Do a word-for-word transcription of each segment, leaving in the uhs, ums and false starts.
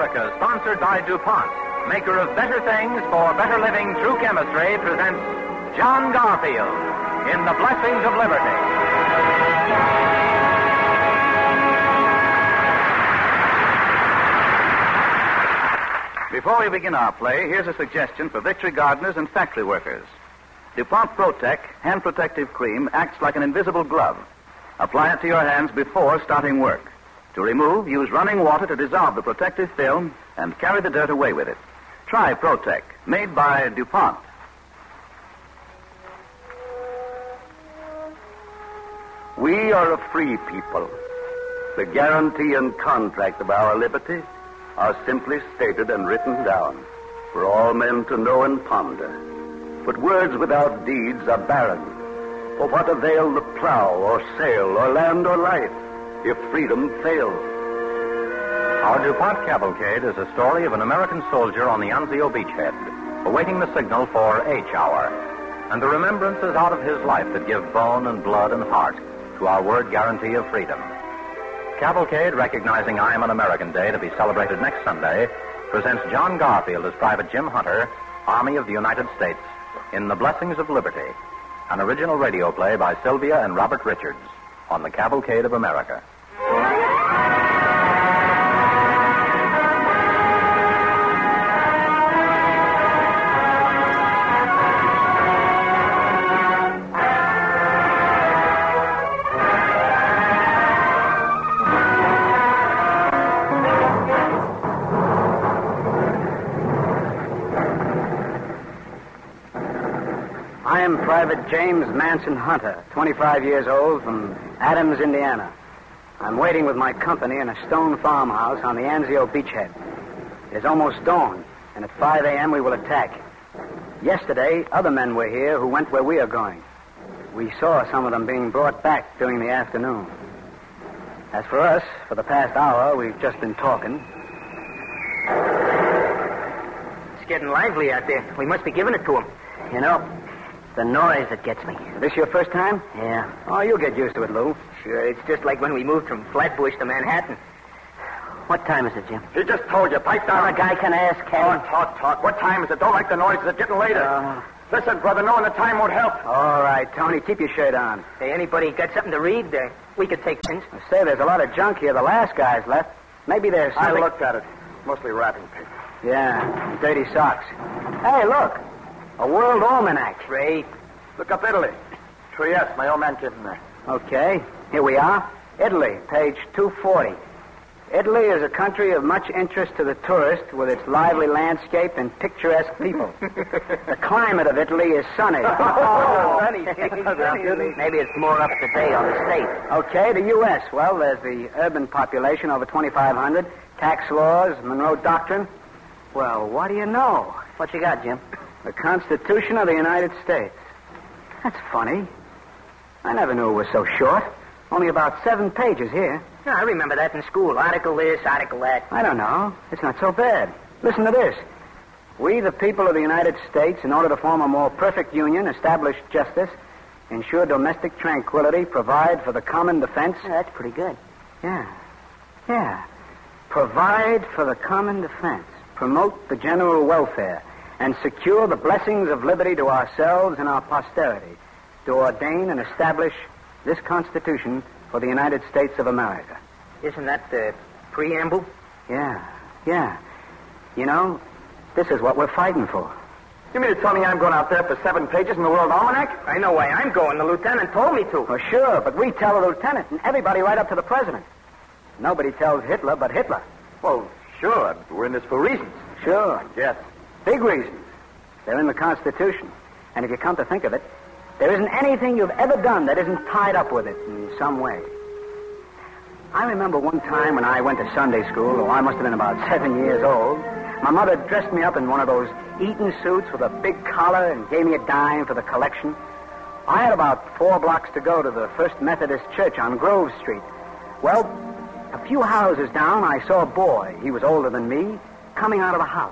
America, sponsored by DuPont, maker of better things for better living through chemistry, presents John Garfield in The Blessings of Liberty. Before we begin our play, here's a suggestion for victory gardeners and factory workers. DuPont Protec hand protective cream acts like an invisible glove. Apply it to your hands before starting work. To remove, use running water to dissolve the protective film and carry the dirt away with it. Try Protec, made by DuPont. We are a free people. The guarantee and contract of our liberty are simply stated and written down for all men to know and ponder. But words without deeds are barren. For what avail the plow or sail or land or life if freedom fails? Our DuPont Cavalcade is a story of an American soldier on the Anzio beachhead, awaiting the signal for H hour, and the remembrances out of his life that give bone and blood and heart to our word guarantee of freedom. Cavalcade, recognizing I Am an American Day to be celebrated next Sunday, presents John Garfield as Private Jim Hunter, Army of the United States, in The Blessings of Liberty, an original radio play by Sylvia and Robert Richards on the Cavalcade of America. I am Private James Manson Hunter, twenty-five years old, from Adams, Indiana. I'm waiting with my company in a stone farmhouse on the Anzio beachhead. It is almost dawn, and at five a.m. we will attack. Yesterday, other men were here who went where we are going. We saw some of them being brought back during the afternoon. As for us, for the past hour, we've just been talking. It's getting lively out there. We must be giving it to them. You know, The noise that gets me. is this your first time? Yeah. Oh, you'll get used to it, Lou. Sure, it's just like when we moved from Flatbush to Manhattan. What time is it, Jim? He just told you. Pipe down. A guy can ask, can Talk, talk, talk. What time is it? Don't like the noise. It's getting later. Uh, Listen, brother, knowing the time won't help. all right, Tony, keep your shirt on. Hey, anybody got something to read? Uh, we could take things. I say, there's a lot of junk here. The last guy's left. Maybe there's I something... looked at it. Mostly wrapping paper. Yeah, and dirty socks. Hey, look. A World Almanac. Great. Look up Italy. Trieste. My old man came from there. Okay, here we are. Italy, page two forty. Italy is a country of much interest to the tourist with its lively landscape and picturesque people. The climate of Italy is sunny. Sunny. Maybe it's more up to date on the state. Okay, the U S Well, there's the urban population, over twenty-five hundred, tax laws, Monroe Doctrine. Well, what do you know? What you got, Jim? The Constitution of the United States. That's funny. I never knew it was so short. Only about seven pages here. Yeah, I remember that in school. Article this, article that. I don't know. It's not so bad. Listen to this. We, the people of the United States, in order to form a more perfect union, establish justice, ensure domestic tranquility, provide for the common defense. Yeah, that's pretty good. Yeah. Yeah. Provide for the common defense, promote the general welfare, and secure the blessings of liberty to ourselves and our posterity, to ordain and establish this Constitution for the United States of America. Isn't that the preamble? Yeah, yeah. You know, this is what we're fighting for. You mean to tell me I'm going out there for seven pages in the World Almanac? I know why I'm going. The lieutenant told me to. Well, sure, but we tell the lieutenant and everybody right up to the president. Nobody tells Hitler but Hitler. Well, sure. We're in this for reasons. Sure. Yes. Big reasons. They're in the Constitution. And if you come to think of it, there isn't anything you've ever done that isn't tied up with it in some way. I remember one time when I went to Sunday school, oh, I must have been about seven years old. My mother dressed me up in one of those Eton suits with a big collar and gave me a dime for the collection. I had about four blocks to go to the First Methodist Church on Grove Street. Well, a few houses down, I saw a boy, he was older than me, coming out of a house.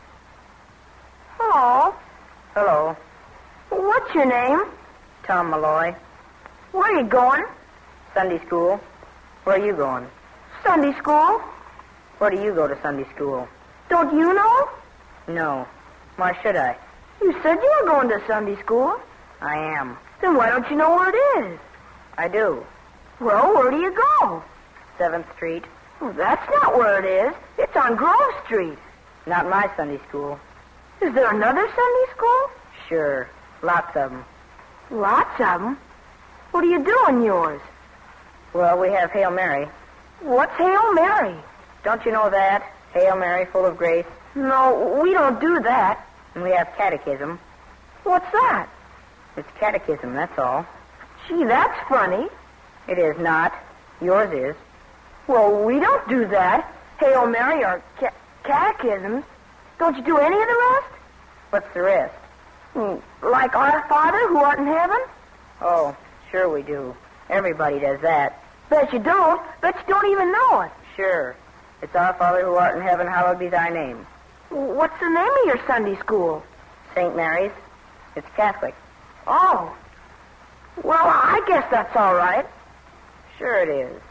Hello. Hello. What's your name? Tom Malloy. Where are you going? Sunday school. Where are you going? Sunday school. Where do you go to Sunday school? Don't you know? No. Why should I? You said you were going to Sunday school. I am. Then why don't you know where it is? I do. Well, where do you go? seventh Street. Well, that's not where it is. It's on Grove Street. Not my Sunday school. Is there another Sunday school? Sure. Lots of them. Lots of them. What do you do in yours? Well, we have Hail Mary. What's Hail Mary? Don't you know that? Hail Mary, full of grace. No, we don't do that. And we have catechism. What's that? It's catechism, that's all. Gee, that's funny. It is not. Yours is. Well, we don't do that. Hail Mary or ca- catechisms. Don't you do any of the rest? What's the rest? Hmm, like Our Father who art in heaven? Oh, sure we do. Everybody does that. Bet you don't. Bet you don't even know it. Sure. It's Our Father who art in heaven, hallowed be thy name. What's the name of your Sunday school? Saint Mary's. It's Catholic. Oh. Well, I guess that's all right. Sure it is.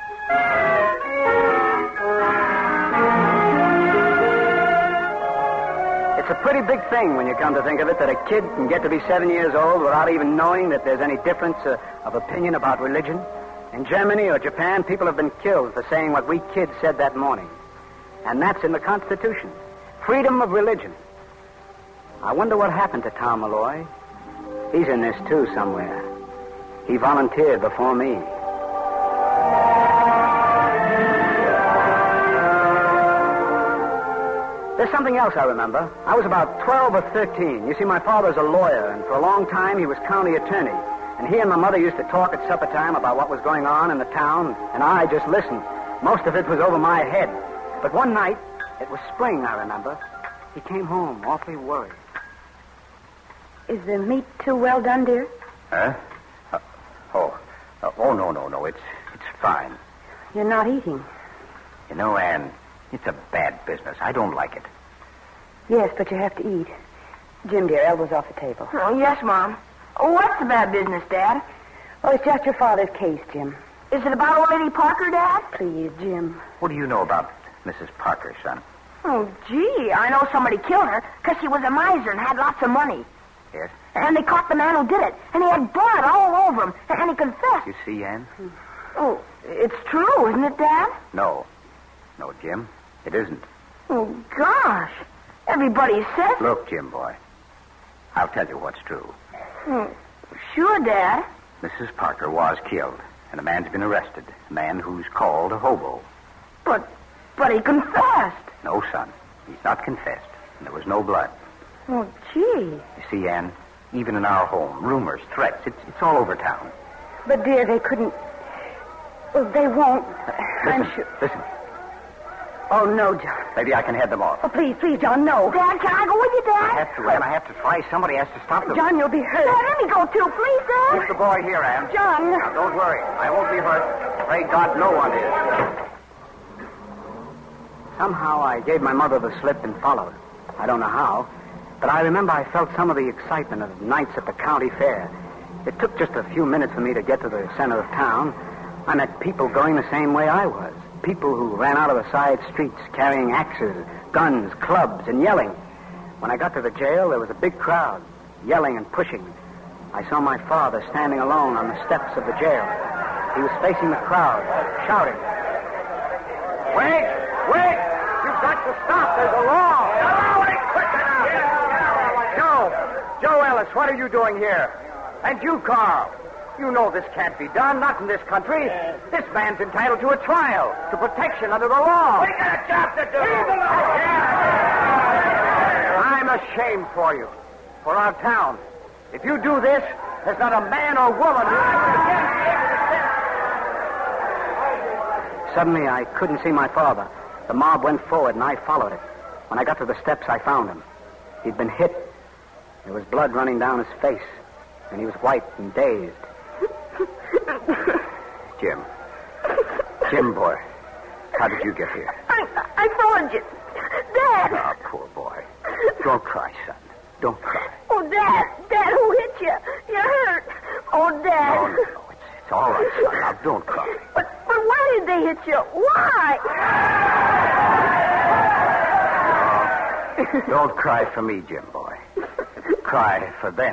It's a pretty big thing when you come to think of it that a kid can get to be seven years old without even knowing that there's any difference uh, of opinion about religion. In Germany or Japan, people have been killed for saying what we kids said that morning. And that's in the Constitution. Freedom of religion. I wonder what happened to Tom Malloy. He's in this, too, somewhere. He volunteered before me. There's something else I remember. I was about twelve or thirteen. You see, my father's a lawyer, and for a long time he was county attorney. And he and my mother used to talk at supper time about what was going on in the town, and I just listened. Most of it was over my head. But one night, it was spring, I remember, he came home awfully worried. Is the meat too well done, dear? Huh? Uh, oh. Uh, oh, no, no, no. It's it's fine. You're not eating. You know, Anne, it's a bad business. I don't like it. Yes, but you have to eat. Jim, dear, elbows off the table. Oh, yes, Mom. Oh, what's the bad business, Dad? Oh, it's just your father's case, Jim. Is it about old Lady Parker, Dad? Please, Jim. What do you know about Missus Parker, son? Oh, gee, I know somebody killed her because she was a miser and had lots of money. Yes? And they caught the man who did it, and he had blood all over him, and he confessed. You see, Anne? Oh, it's true, isn't it, Dad? No. No, Jim, it isn't. Oh, gosh. Everybody says... Look, Jim, boy, I'll tell you what's true. Oh, sure, Dad. Missus Parker was killed, and a man's been arrested. A man who's called a hobo. But, but he confessed. No, son, he's not confessed, and there was no blood. Oh, gee. You see, Anne, even in our home, rumors, threats, it's, it's all over town. But, dear, they couldn't... Well, they won't. Listen, I'm sure... listen. Oh, no, John. Maybe I can head them off. Oh, please, please, John, no. Dad, can I go with you, Dad? I have to, Anne. I have to try. Somebody has to stop them. John, you'll be hurt. Dad, let me go, too, please, Dad. Keep the boy here, Anne. John. Now, don't worry. I won't be hurt. Pray God no one is. Somehow I gave my mother the slip and followed. I don't know how, but I remember I felt some of the excitement of nights at the county fair. It took just a few minutes for me to get to the center of town. I met people going the same way I was. People who ran out of the side streets carrying axes, guns, clubs, and yelling. When I got to the jail, there was a big crowd, yelling and pushing. I saw my father standing alone on the steps of the jail. He was facing the crowd, shouting. Wait! Wait! You've got to stop! There's a law! Joe! Joe Ellis, what are you doing here? And you, Carl. You know this can't be done, not in this country. This man's entitled to a trial, to protection under the law. We got a job to do. I'm ashamed for you, for our town. If you do this, there's not a man or woman who... Suddenly, I couldn't see my father. The mob went forward, and I followed it. When I got to the steps, I found him. He'd been hit. There was blood running down his face, and he was white and dazed. Jim. Jim, boy. How did you get here? I, I followed you. Dad. Oh, poor boy. Don't cry, son. Don't cry. Oh, Dad. Dad, who hit you? You're hurt. Oh, Dad. No, no, no. It's, it's all right, son. Now, don't cry. But, but why did they hit you. Why? Oh, don't cry for me, Jim boy. Cry for them.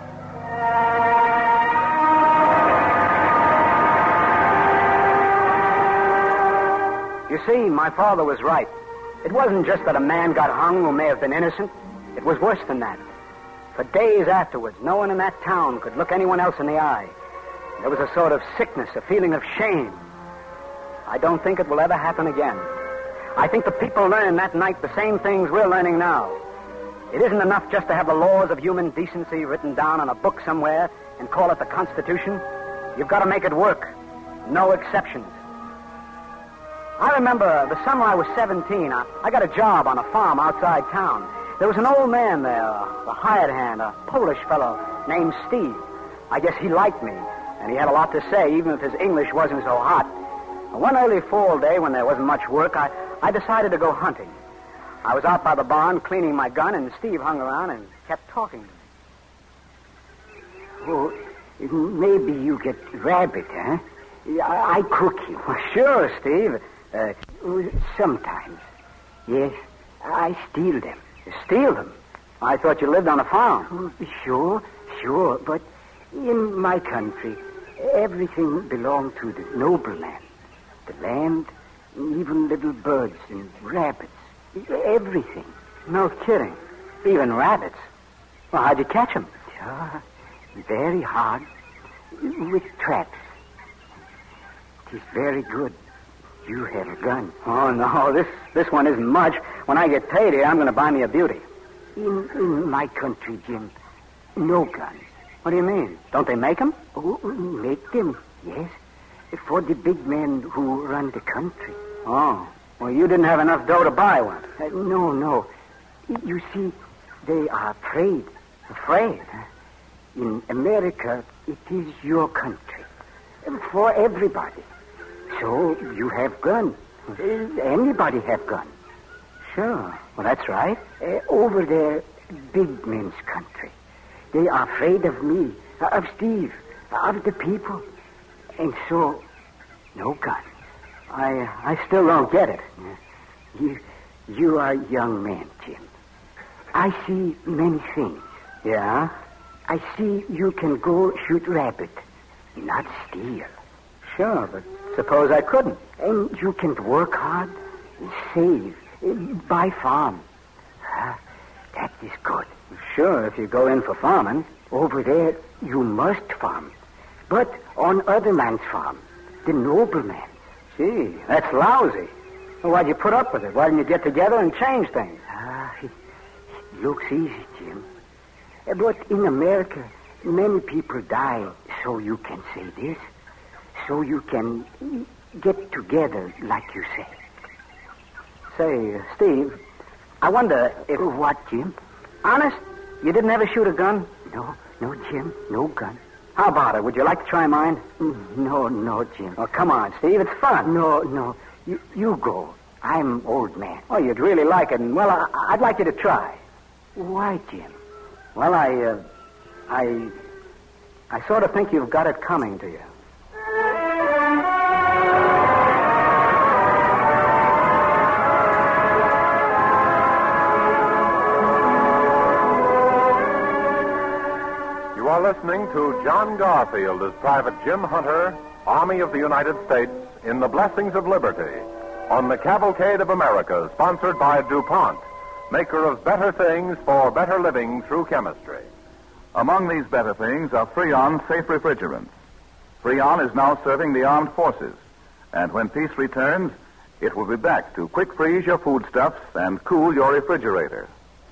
You see, my father was right. It wasn't just that a man got hung who may have been innocent. It was worse than that. For days afterwards, no one in that town could look anyone else in the eye. There was a sort of sickness, a feeling of shame. I don't think it will ever happen again. I think the people learned that night the same things we're learning now. It isn't enough just to have the laws of human decency written down on a book somewhere and call it the Constitution. You've got to make it work. No exceptions. I remember the summer I was seventeen, I, I got a job on a farm outside town. There was an old man there, a hired hand, a Polish fellow named Steve. I guess he liked me, and he had a lot to say, even if his English wasn't so hot. One early fall day, when there wasn't much work, I, I decided to go hunting. I was out by the barn cleaning my gun, and Steve hung around and kept talking to me. Oh, maybe you get rabbit, huh? I, I cook you. Well, sure, Steve. Uh, sometimes. Yes, I steal them. You steal them? I thought you lived on a farm. Oh, sure, sure. But in my country, everything belonged to the nobleman. The land, even little birds and rabbits. Everything. No kidding. Even rabbits. Well, how'd you catch them? Yeah, very hard. With traps. It is very good. You have a gun. Oh, no, this this one isn't much. When I get paid here, I'm going to buy me a beauty. In, in my country, Jim, no guns. What do you mean? Don't they make them? Oh, make them, yes. For the big men who run the country. Oh, well, you didn't have enough dough to buy one. Uh, no, no. You see, they are afraid. Afraid? In America, it is your country. For everybody. So you have guns. Anybody have guns. Sure. Well, that's right. Uh, over there, big men's country. They are afraid of me, of Steve, of the people. And so, no guns. I I still don't get it. You, you are a young man, Jim. I see many things. Yeah? I see you can go shoot rabbit, not steal. Sure, but suppose I couldn't. And you can work hard, save, buy farm. Ah, that is good. Sure, if you go in for farming. Over there, you must farm. But on other man's farm, the nobleman. Gee, that's lousy. Well, why'd you put up with it? Why didn't you get together and change things? Ah, it, it looks easy, Jim. But in America, many people die so you can say this. So you can get together, like you say. Say, uh, Steve, I wonder if... What, Jim? Honest? You didn't ever shoot a gun? No, no, Jim, no gun. How about it? Would you like to try mine? No, no, Jim. Oh, come on, Steve. It's fun. No, no. You, you go. I'm old man. Oh, you'd really like it. And, well, I, I'd like you to try. Why, Jim? Well, I, uh, I, I sort of think you've got it coming to you. You are listening to John Garfield as Private Jim Hunter, Army of the United States, in The Blessings of Liberty, on the Cavalcade of America, sponsored by DuPont, maker of better things for better living through chemistry. Among these better things are Freon safe refrigerants. Freon is now serving the armed forces, and when peace returns, it will be back to quick freeze your foodstuffs and cool your refrigerator.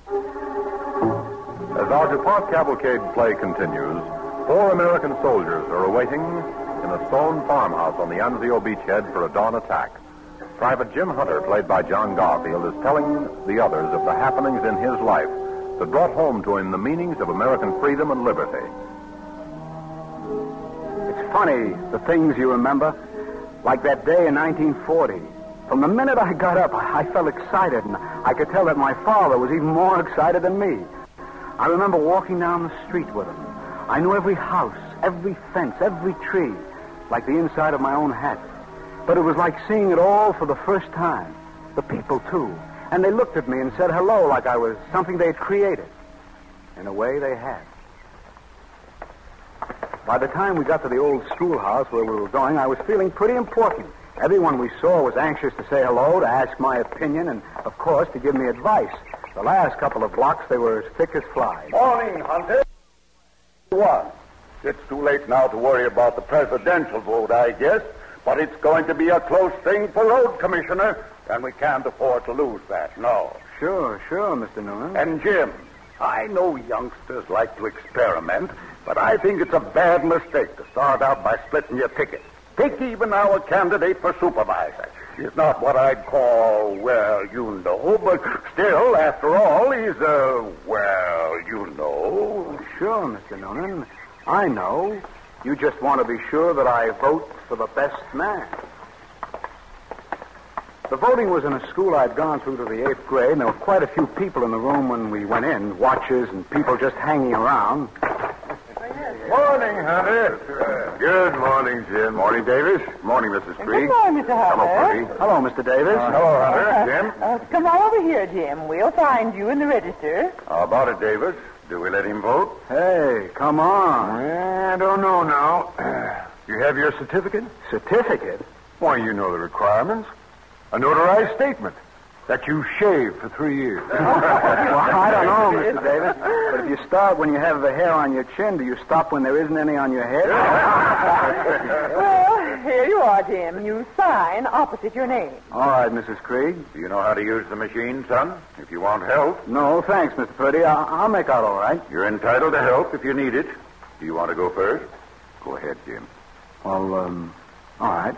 As our DuPont Cavalcade play continues, four American soldiers are awaiting in a stone farmhouse on the Anzio beachhead for a dawn attack. Private Jim Hunter, played by John Garfield, is telling the others of the happenings in his life that brought home to him the meanings of American freedom and liberty. It's funny, the things you remember. Like that day in nineteen forty. From the minute I got up, I, I felt excited, and I could tell that my father was even more excited than me. I remember walking down the street with him. I knew every house, every fence, every tree, like the inside of my own hat. But it was like seeing it all for the first time. The people, too. And they looked at me and said hello like I was something they'd created. In a way, they had. By the time we got to the old schoolhouse where we were going, I was feeling pretty important. Everyone we saw was anxious to say hello, to ask my opinion, and, of course, to give me advice. The last couple of blocks, they were as thick as flies. Morning, Hunter. One. It's too late now to worry about the presidential vote, I guess, but it's going to be a close thing for road commissioner, and we can't afford to lose that, no. Sure, sure, Mister Noonan. And Jim, I know youngsters like to experiment, but I think it's a bad mistake to start out by splitting your ticket. Take even our candidate for supervisor. He's not what I'd call, well, you know, but still, after all, he's a, well, you know. Sure, Mister Noonan. I know. You just want to be sure that I vote for the best man. The voting was in a school I'd gone through to the eighth grade, and there were quite a few people in the room when we went in, watchers and people just hanging around. Morning, Hunter. Good morning, Jim. Morning, Davis. Morning, Missus Creed. Good morning, Mister Hunter. Hello, Pretty. Hello, Mister Davis. Uh, hello, Hunter. Uh, Jim. Uh, come on over here, Jim. We'll find you in the register. How about it, Davis? Do we let him vote? Hey, come on. I don't know now. You have your certificate? Certificate? Why, you know the requirements. A notarized statement that you shaved for three years. Well, I don't know, Mister Davis. But if you start when you have the hair on your chin, do you stop when there isn't any on your head? Well, here you are, Jim. You sign opposite your name. All right, Missus Krieg. Do you know how to use the machine, son? If you want help. No, thanks, Mister Purdy. I- I'll make out all right. You're entitled to help if you need it. Do you want to go first? Go ahead, Jim. Well, um, all right.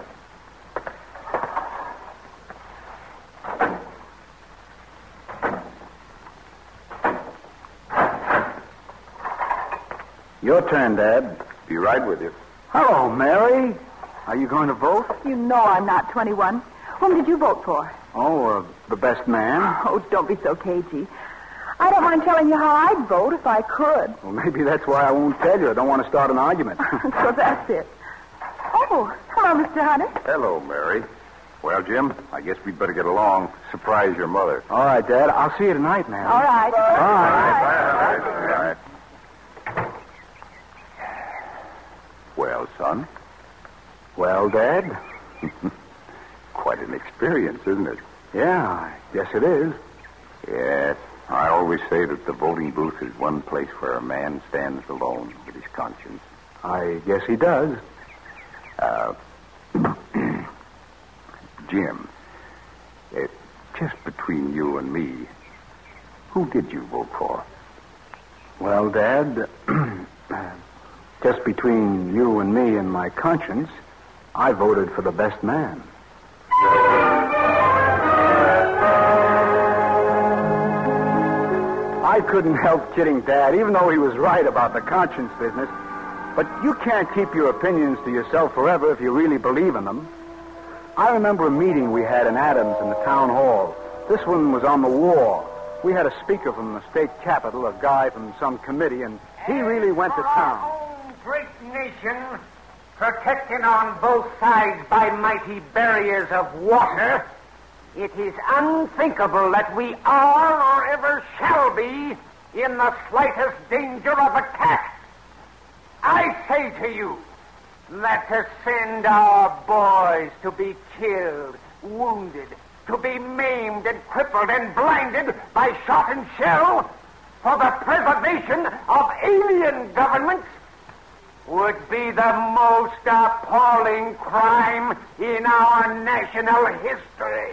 Your turn, Dad. Be right with you. Hello, Mary. Are you going to vote? You know I'm not twenty-one. Whom did you vote for? Oh, uh, the best man. Oh, don't be so cagey. I don't mind telling you how I'd vote if I could. Well, maybe that's why I won't tell you. I don't want to start an argument. So that's it. Oh, hello, Mister Hunter. Hello, Mary. Well, Jim, I guess we'd better get along. Surprise your mother. All right, Dad. I'll see you tonight, man. All right. All right. All right. All right. Well, son? Well, Dad? Quite an experience, isn't it? Yeah, I guess it is. Yes. I always say that the voting booth is one place where a man stands alone with his conscience. I guess he does. Uh, Jim, uh, just between you and me, who did you vote for? Well, Dad, just between you and me and my conscience, I voted for the best man. I couldn't help kidding Dad, even though he was right about the conscience business. But you can't keep your opinions to yourself forever if you really believe in them. I remember a meeting we had in Adams in the town hall. This one was on the war. We had a speaker from the state capitol, a guy from some committee, and he really went to town. Our own great nation, protected on both sides by mighty barriers of water, it is unthinkable that we are or ever shall be in the slightest danger of attack. I say to you that to send our boys to be killed, wounded, to be maimed and crippled and blinded by shot and shell for the preservation of alien governments would be the most appalling crime in our national history.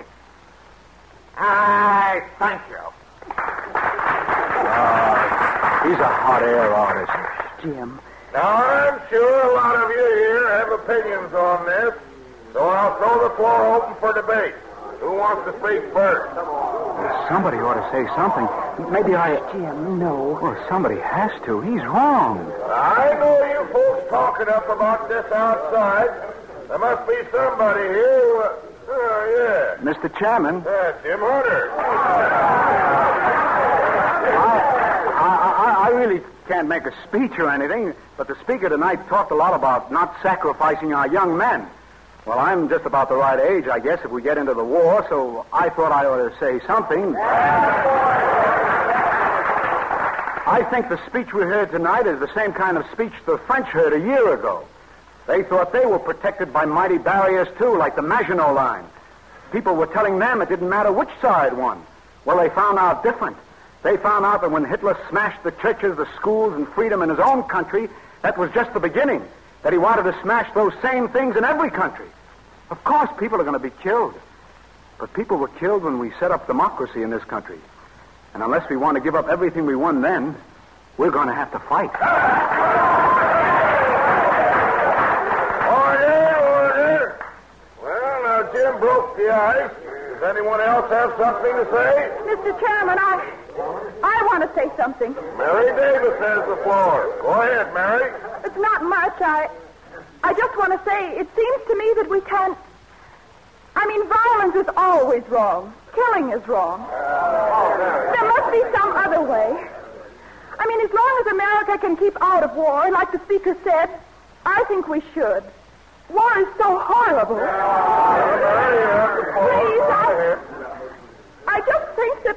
I thank you. Uh, he's a hot air artist. Jim. Now, I'm sure a lot of you here have opinions on this, so I'll throw the floor open for debate. Who wants to speak first? Well, somebody ought to say something. Maybe I... Jim, no. Well, somebody has to. He's wrong. I know you folks talking up about this outside. There must be somebody here who... Uh, oh, yeah. Mister Chairman. Yeah, Jim Hunter. I, I, I really can't make a speech or anything, but the speaker tonight talked a lot about not sacrificing our young men. Well, I'm just about the right age, I guess, if we get into the war, so I thought I ought to say something. I think the speech we heard tonight is the same kind of speech the French heard a year ago. They thought they were protected by mighty barriers, too, like the Maginot Line. People were telling them it didn't matter which side won. Well, they found out different. They found out that when Hitler smashed the churches, the schools, and freedom in his own country, that was just the beginning, that he wanted to smash those same things in every country. Of course, people are going to be killed. But people were killed when we set up democracy in this country. And unless we want to give up everything we won then, we're going to have to fight. Order, order. Well, now, Jim broke the ice. Does anyone else have something to say? Mister Chairman, I... I want to say something. Mary Davis has the floor. Go ahead, Mary. It's not much. I... I just want to say, it seems to me that we can't... I mean, violence is always wrong. Killing is wrong. There must be some other way. I mean, as long as America can keep out of war, like the speaker said, I think we should. War is so horrible. Please, I... I just think that...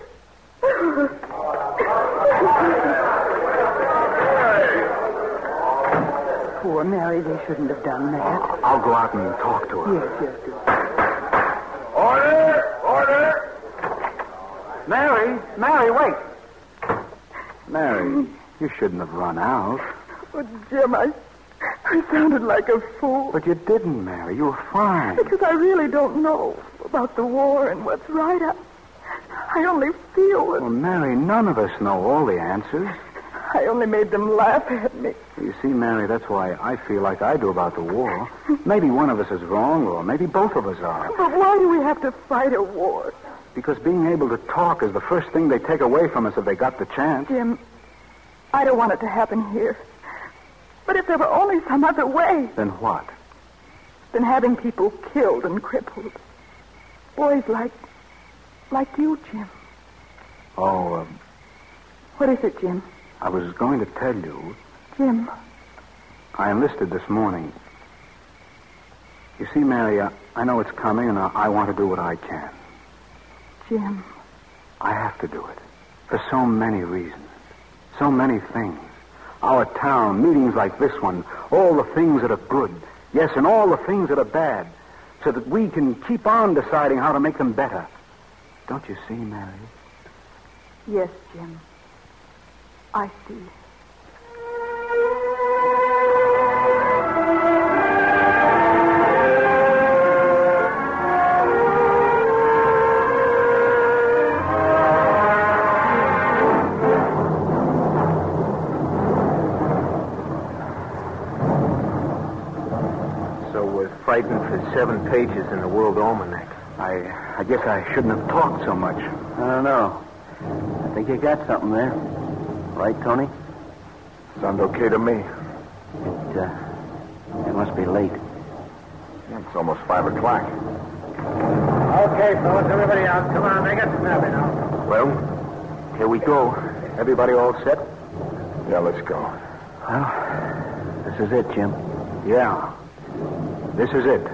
Poor Mary, they shouldn't have done that. I'll go out and talk to her. Yes, yes, yes. Order! Order! Mary, Mary, wait. Mary, you shouldn't have run out. Oh, Jim, I, I sounded like a fool. But you didn't, Mary. You were fine. Because I really don't know about the war and what's right. I, I only feel it. Well, Mary, none of us know all the answers. I only made them laugh at me. You see, Mary, that's why I feel like I do about the war. Maybe one of us is wrong, or maybe both of us are. But why do we have to fight a war? Because being able to talk is the first thing they take away from us if they got the chance. Jim, I don't want it to happen here. But if there were only some other way... Then what? Than having people killed and crippled. Boys like... like you, Jim. Oh, um... What is it, Jim? I was going to tell you... Jim. I enlisted this morning. You see, Mary, I, I know it's coming, and I, I want to do what I can. Jim. I have to do it. For so many reasons. So many things. Our town, meetings like this one, all the things that are good. Yes, and all the things that are bad. So that we can keep on deciding how to make them better. Don't you see, Mary? Yes, Jim. I see. So we're fighting for seven pages in the World Almanac. I, I guess I shouldn't have talked so much. I don't know. I think you got something there. Right, Tony? Sounds okay to me. It, uh, it must be late. It's almost five o'clock. Okay, fellas, everybody out. Come on, make it snappy now. Well, here we go. Everybody all set? Yeah, let's go. Well, this is it, Jim. Yeah. This is it.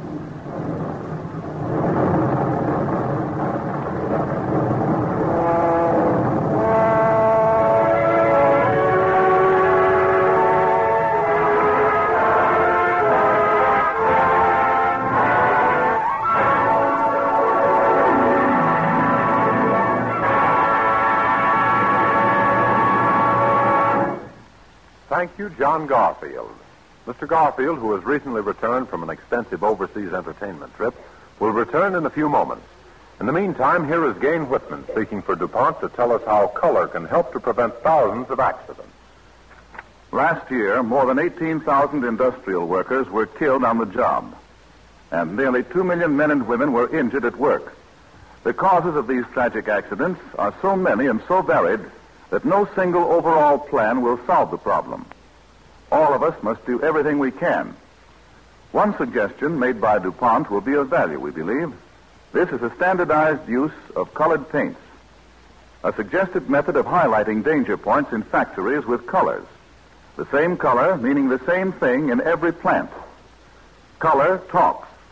Thank you, John Garfield. Mister Garfield, who has recently returned from an extensive overseas entertainment trip, will return in a few moments. In the meantime, here is Gain Whitman speaking for DuPont to tell us how color can help to prevent thousands of accidents. Last year, more than eighteen thousand industrial workers were killed on the job, and nearly two million men and women were injured at work. The causes of these tragic accidents are so many and so varied that no single overall plan will solve the problem. All of us must do everything we can. One suggestion made by DuPont will be of value, we believe. This is a standardized use of colored paints, a suggested method of highlighting danger points in factories with colors. The same color meaning the same thing in every plant. Color talks.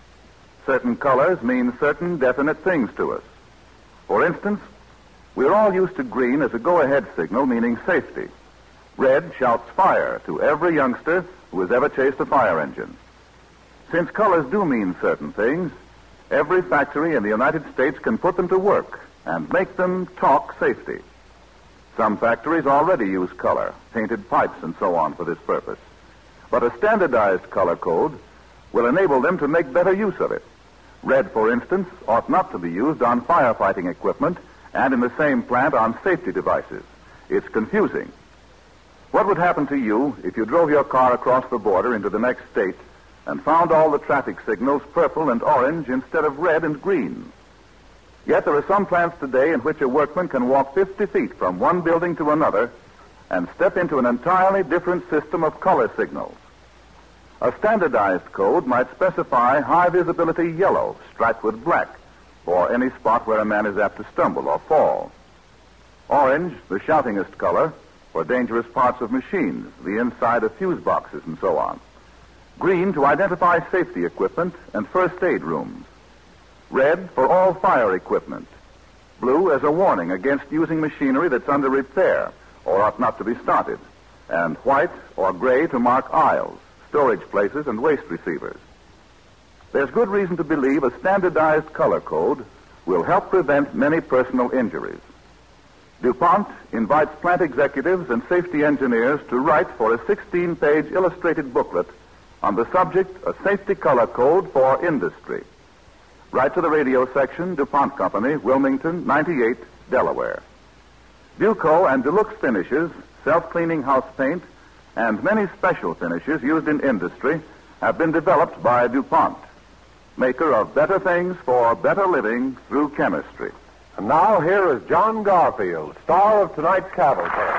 Certain colors mean certain definite things to us. For instance, we're all used to green as a go-ahead signal, meaning safety. Red shouts fire to every youngster who has ever chased a fire engine. Since colors do mean certain things, every factory in the United States can put them to work and make them talk safety. Some factories already use color, painted pipes and so on for this purpose. But a standardized color code will enable them to make better use of it. Red, for instance, ought not to be used on firefighting equipment and in the same plant on safety devices. It's confusing. What would happen to you if you drove your car across the border into the next state and found all the traffic signals purple and orange instead of red and green? Yet there are some plants today in which a workman can walk fifty feet from one building to another and step into an entirely different system of color signals. A standardized code might specify high visibility yellow striped with black for any spot where a man is apt to stumble or fall. Orange, the shoutingest color, for dangerous parts of machines, the inside of fuse boxes and so on. Green to identify safety equipment and first aid rooms. Red for all fire equipment. Blue as a warning against using machinery that's under repair or ought not to be started. And white or gray to mark aisles, storage places, and waste receivers. There's good reason to believe a standardized color code will help prevent many personal injuries. DuPont invites plant executives and safety engineers to write for a sixteen-page illustrated booklet on the subject, A Safety Color Code for Industry. Write to the radio section, DuPont Company, Wilmington, ninety-eight, Delaware. Buco and Deluxe finishes, self-cleaning house paint, and many special finishes used in industry have been developed by DuPont, maker of better things for better living through chemistry. And now here is John Garfield, star of tonight's Cavalcade.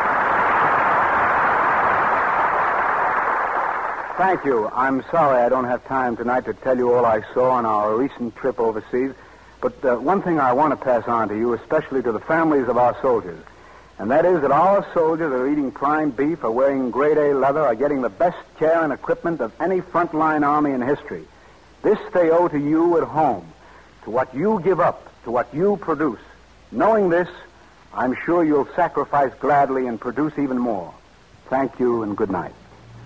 Thank you. I'm sorry I don't have time tonight to tell you all I saw on our recent trip overseas. But uh, one thing I want to pass on to you, especially to the families of our soldiers, and that is that our soldiers are eating prime beef, are wearing grade A leather, are getting the best care and equipment of any frontline army in history. This they owe to you at home, to what you give up, to what you produce. Knowing this, I'm sure you'll sacrifice gladly and produce even more. Thank you and good night.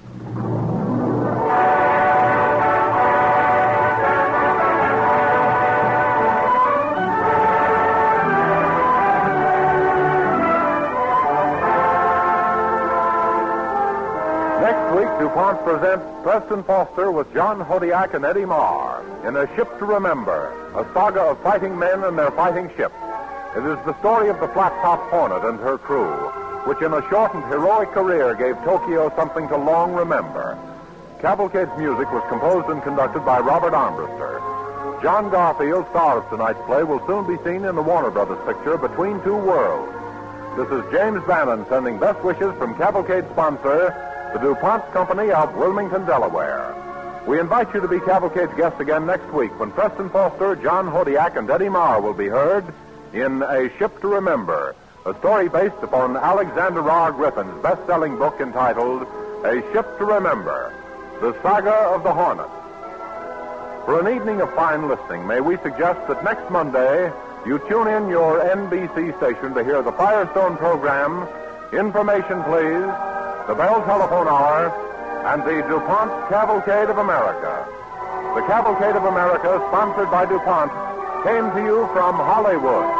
Next week, DuPont presents Preston Foster with John Hodiak and Eddie Marr in A Ship to Remember, a saga of fighting men and their fighting ships. It is the story of the flat-top Hornet and her crew, which in a short and heroic career gave Tokyo something to long remember. Cavalcade's music was composed and conducted by Robert Armbruster. John Garfield, star of tonight's play, will soon be seen in the Warner Brothers picture Between Two Worlds. This is James Bannon sending best wishes from Cavalcade's sponsor, the DuPont Company of Wilmington, Delaware. We invite you to be Cavalcade's guest again next week when Preston Foster, John Hodiak, and Eddie Marr will be heard in A Ship to Remember, a story based upon Alexander R. Griffin's best-selling book entitled A Ship to Remember, The Saga of the Hornet. For an evening of fine listening, may we suggest that next Monday you tune in your N B C station to hear the Firestone program, Information Please, the Bell Telephone Hour, and the DuPont Cavalcade of America. The Cavalcade of America, sponsored by DuPont, came to you from Hollywood.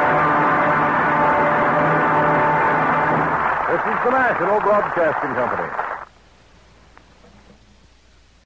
This is the National Broadcasting Company.